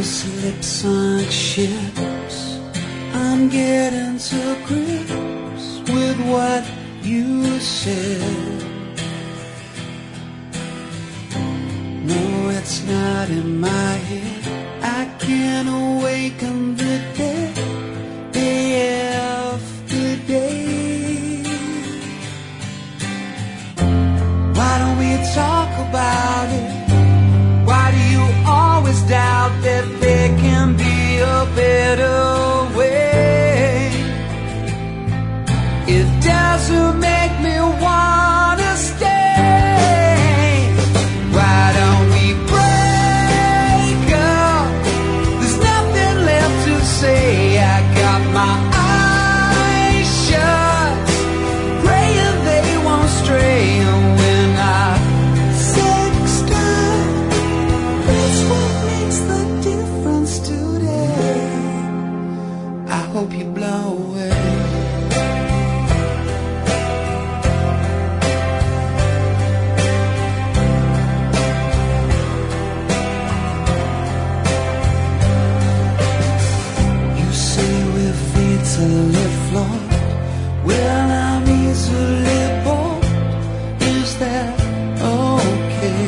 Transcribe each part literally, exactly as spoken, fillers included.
loose lips on ships. I'm getting to grips with what you said. No, it's not in my head. I can't awaken the dead day after day. Why don't we talk about it? Why do you always doubt that there can be a better way? It doesn't make me wanna stay. Why don't we break up? There's nothing left to say. I got my eyes shut, praying they won't stray. And when I sext up, that's what makes the difference today. I hope you blow away. Easily flawed, well I'm easily bored. Is that okay?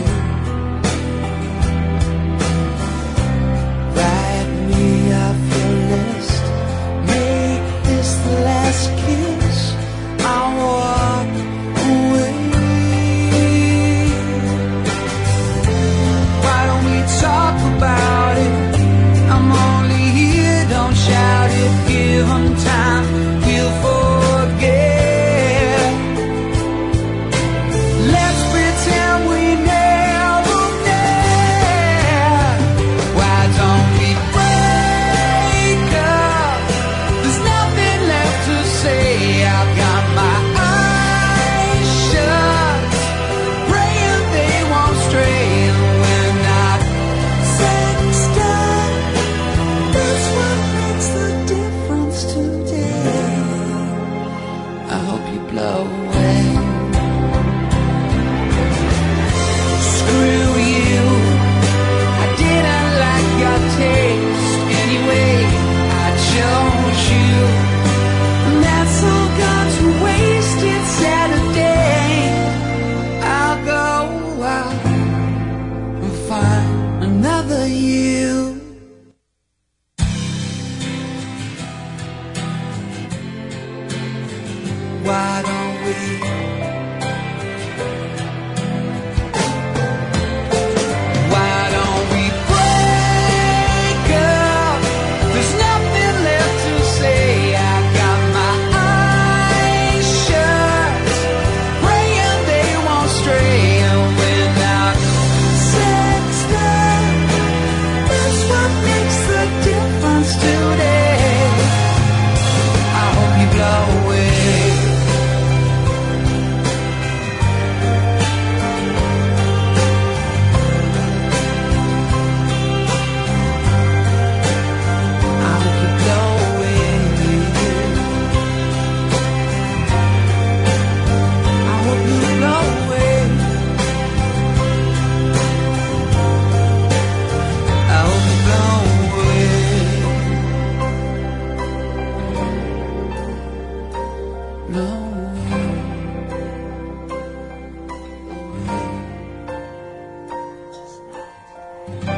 Write me off your list. Make this the last kiss. I'll walk away. Why don't we talk about it? I'm only here, don't shout it. Give them time, we'll forget. Let's pretend we never met. Why don't we break up? There's nothing left to say. I've got my eyes shut, praying they won't stray. And when I sext up, that's what makes the difference today. I hope you blow away. Screw you, I didn't like your taste anyway. I chose you, and that's all gone to waste. It's Saturday. I'll go out and find another you. Why don't we? Why don't we break up? There's nothing left to say. I got my eyes shut, praying they won't stray. And when I sext up, that's what makes the difference today. I hope you blow away. No.